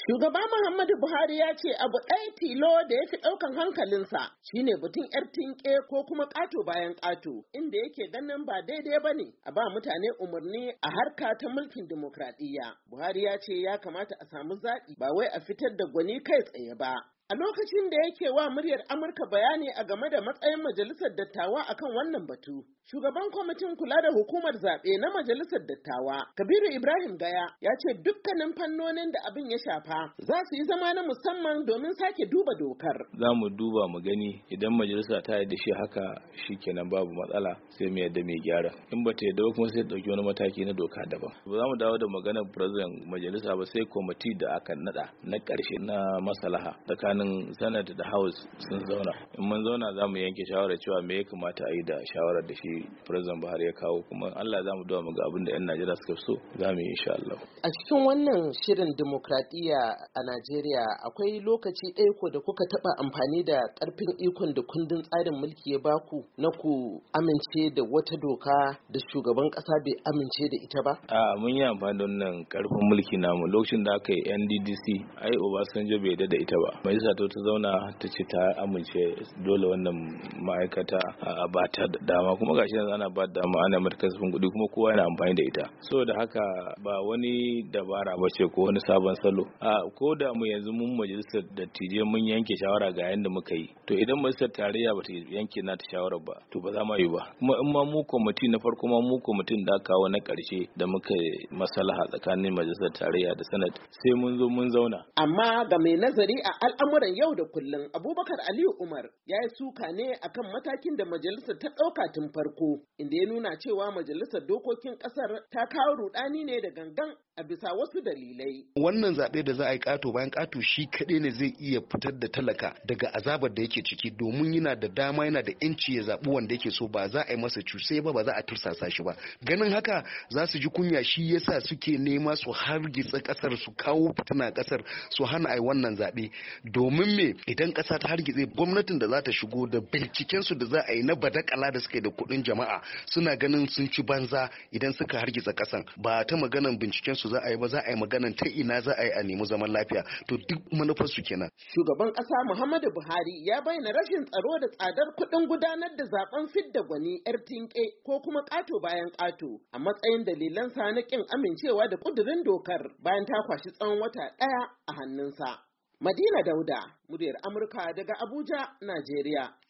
Shugaba Muhammadu Buhari ya ce abu ɗaya tilo da ya fi ɗaukan hankalinsa shine batun 'yar tinƙe ko kuma ƙato bayan ƙato, inda yake ganin ba daidai ba ne a ba mutane umarni a harka ta mulkin dimokuraɗiyya. Buhari ya ce ya kamata a samu zaɓi ba wai a fitar da gwani kai tsaye ba. A lokacin da yake wa muryar Amurka bayani a game da matsayin majalisar dattawa akan wannan batu, shugaban kwamitin kula da hukumar zaɓe na majalisar dattawa, Kabiru Ibrahim Gaya, ya ce dukkanin fannonin da abin ya shafa za su yi zama na musamman domin sake duba dokar. Za mu duba mu gani idan majalisa ta yarda shi haka shikenan babu matsala sai mu yarda mai gyara. In ba ta yarda ba kuma sai ɗauki wani mataki na doka daban. Ba za mu dawo da maganar president majalisa ba sai kwamiti da aka naɗa na ƙarshe na maslaha tsakanin Senate da House sun zauna. In mun zauna za mu yanke shawarar cewa me ya kamata a yi da shawarar da shi President Buhari ya kawo, kuma Allah za mu duba mu ga abin da 'yan Najeriya suka so za mu yi insha Allah. A cikin wannan shirin demokradiyya a Najeriya akwai lokaci ɗaya ko da kuka taɓa amfani da ƙarfin ikon da kundin tsarin mulki ya baku na ku amince da wata doka da shugaban ƙasa bai amince da ita ba? Mun yi amfani da wannan ƙarfin mulki namu lokacin da aka yi NDDC ai Obasanjo bai yarda da ita ba. Ta zauna ta ce ta amince dole wannan ma'aikata a ba ta dama, kuma gashi yanzu ana ba da dama ana mata kasafin kuɗi kuma kowa yana amfani da ita. So da haka ba wani dabara ba ce ko wani sabon salo. Ko da mu yanzu mun majalisar dattijai mun yanke shawara ga yanda muka yi, to idan majalisar tarayya ba ta yanke nata shawarar ba to ba za mu yi ba. Kuma in ma mu kwamiti na farko ma mu kwamitin da aka kawo na ƙarshe da muka maslaha tsakanin majalisar tarayya da sanat sai mun zo mun zauna. Amma ga mai nazari a al'amuran yau da kullum, Abubakar Aliyu Umar ya yi suka ne akan matakin da majalisar ta ɗauka tun farko, inda ya nuna cewa majalisar dokokin ƙasar ta kawo rudani ne da gangan a bisa wasu dalilai. Wannan zaɓe da za a yi ƙato bayan ƙato shi kaɗai ne zai iya fitar da talaka daga azabar da yake ciki, domin yana da dama yana da yanci ya zaɓi wanda yake so, ba za a yi masa cuse ba za a tursasa shi ba. Ganin haka za su ji kunya, shi yasa suke nema su hargitsa ƙasar, su kawo fitina ƙasar, su hana a yi wannan zaɓe. Domin me idan ƙasa ta hargitse, gwamnatin da za ta shigo da binciken su da za a yi na badakala da suke da kuɗin jama'a suna ganin sun ci banza idan suka hargitsa ƙasan. Ba ta maganan binciken su za a yi ba, za a yi maganan ta ina za a yi a nemi zaman lafiya. To duk manufar su kenan. Shugaban ƙasa Muhammadu Buhari ya bayyana rashin tsaro da tsadar kuɗin gudanar da zaben fidda gwani 'yar tinƙe ko kuma ƙato bayan ƙato a matsayin dalilan sa na ƙin amincewa da ƙudurin dokar bayan ta kwashi tsawon wata ɗaya a hannunsa. Madina Dauda, muryar Amurka daga Abuja, Najeriya.